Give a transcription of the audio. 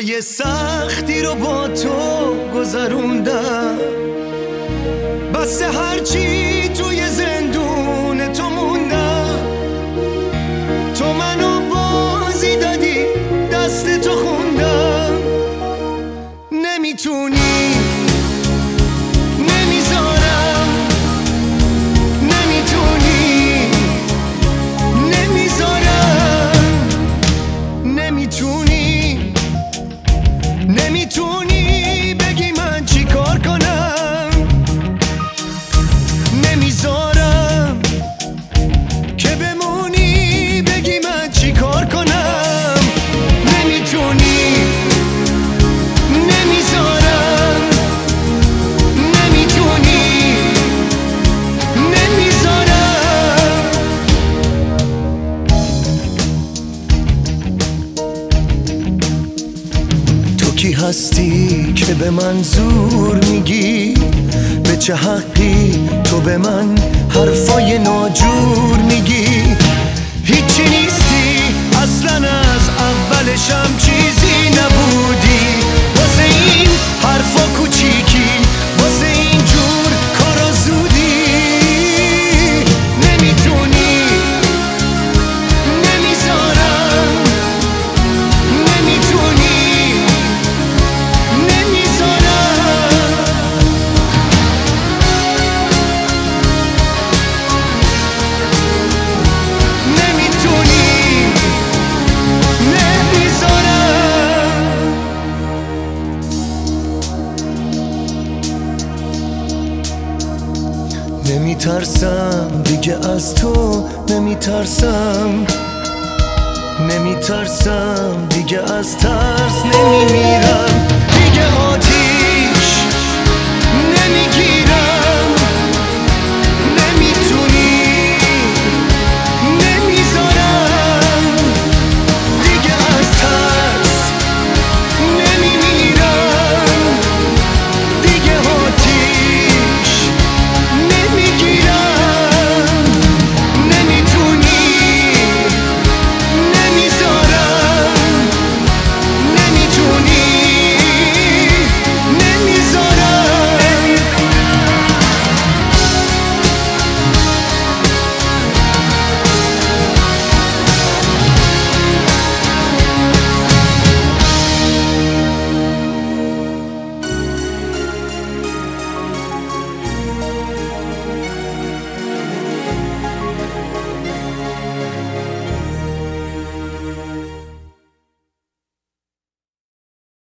روزای سختی رو با تو گذروندم، بس هرچی توی زندون تو موندم. تو منو بازی دادی، دست تو خوندم. نمیتونی، نمیذارم، نمیتونی، نمیذارم، نمیتونی، نمیتونی بگی من چی کار کنم. نمیذارم که بمونی بگی من چی کار کنم. نمیتونی، نمیذارم، نمیتونی، نمیذارم. تو کی هستی که به من زور میگی؟ به چه حقی تو به من حرفای ناجور میگی؟ هیچی نیستی اصلا، از اولشم چیزی نبودی. واسه این حرفا کوچیکی، واسه این جور کارا زودی. نمیتونی، نمیذارم، نمیتونی، نمیذارم. نمیتونی، نمیذارم. نمیترسم دیگه از تو، نمیترسم، نمیترسم دیگه از ترس. نمیمیرم دیگه آتیش